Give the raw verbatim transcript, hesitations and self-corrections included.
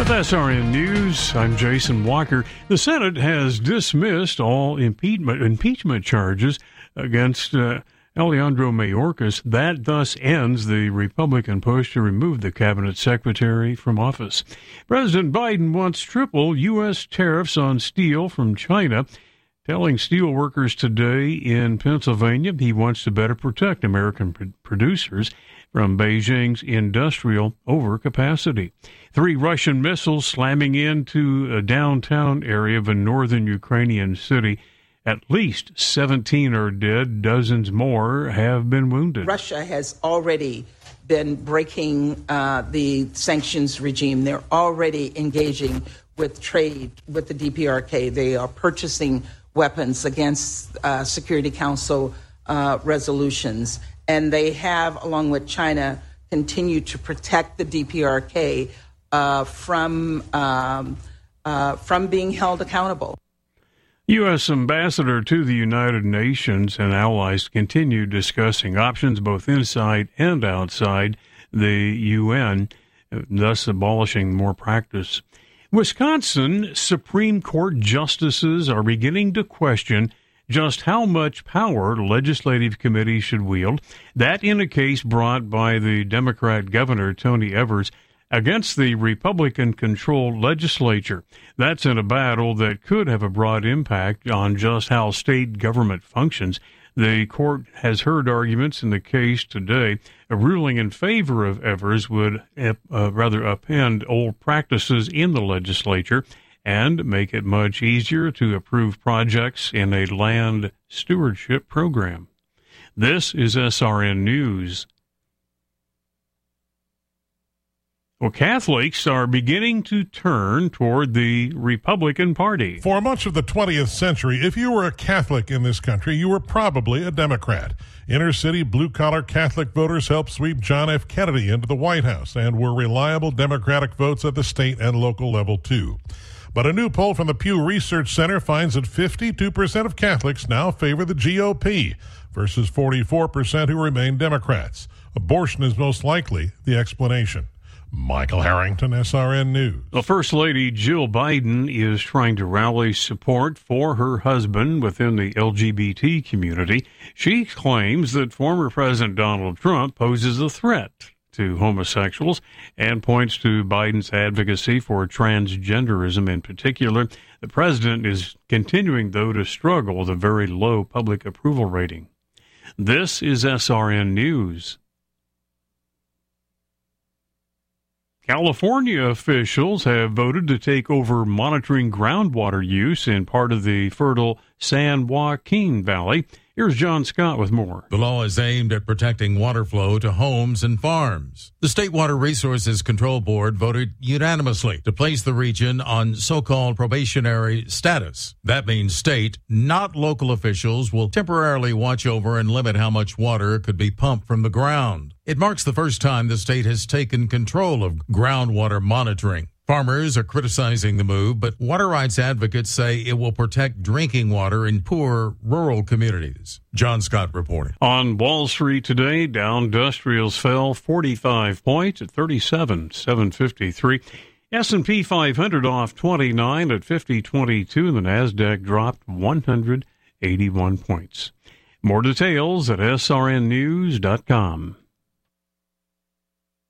With S R N News, I'm Jason Walker. The Senate has dismissed all impeachment, impeachment charges against uh, Alejandro Mayorkas. That thus ends the Republican push to remove the cabinet secretary from office. President Biden wants triple U S tariffs on steel from China, telling steel workers today in Pennsylvania he wants to better protect American pr- producers from Beijing's industrial overcapacity. Three Russian missiles slamming into a downtown area of a northern Ukrainian city. At least seventeen are dead. Dozens more have been wounded. Russia has already been breaking uh, the sanctions regime. They're already engaging with trade with the D P R K. They are purchasing weapons against uh, Security Council uh, resolutions. And they have, along with China, continued to protect the D P R K uh, from um, uh, from being held accountable. U S Ambassador to the United Nations and allies continue discussing options both inside and outside the U N, thus abolishing more practice. Wisconsin Supreme Court justices are beginning to question just how much power legislative committees should wield. That in a case brought by the Democrat Governor Tony Evers against the Republican-controlled legislature. That's in a battle that could have a broad impact on just how state government functions. The court has heard arguments in the case today. A ruling in favor of Evers would uh, rather upend old practices in the legislature and make it much easier to approve projects in a land stewardship program. This is S R N News. Well, Catholics are beginning to turn toward the Republican Party. For much of the twentieth century, if you were a Catholic in this country, you were probably a Democrat. Inner-city blue-collar Catholic voters helped sweep John F. Kennedy into the White House and were reliable Democratic votes at the state and local level, too. But a new poll from the Pew Research Center finds that fifty-two percent of Catholics now favor the G O P versus forty-four percent who remain Democrats. Abortion is most likely the explanation. Michael Harrington, S R N News. The First Lady Jill Biden is trying to rally support for her husband within the L G B T community. She claims that former President Donald Trump poses a threat to homosexuals and points to Biden's advocacy for transgenderism in particular. The president is continuing, though, to struggle with a very low public approval rating. This is S R N News. California officials have voted to take over monitoring groundwater use in part of the fertile San Joaquin Valley. Here's John Scott with more. The law is aimed at protecting water flow to homes and farms. The State Water Resources Control Board voted unanimously to place the region on so-called probationary status. That means state, not local officials, will temporarily watch over and limit how much water could be pumped from the ground. It marks the first time the state has taken control of groundwater monitoring. Farmers are criticizing the move, but water rights advocates say it will protect drinking water in poor rural communities. John Scott reporting. On Wall Street today, Dow Industrials fell forty-five points at thirty-seven seven fifty-three. S and P five hundred off twenty-nine at fifty twenty-two, and the NASDAQ dropped one hundred eighty-one points. More details at S R N news dot com.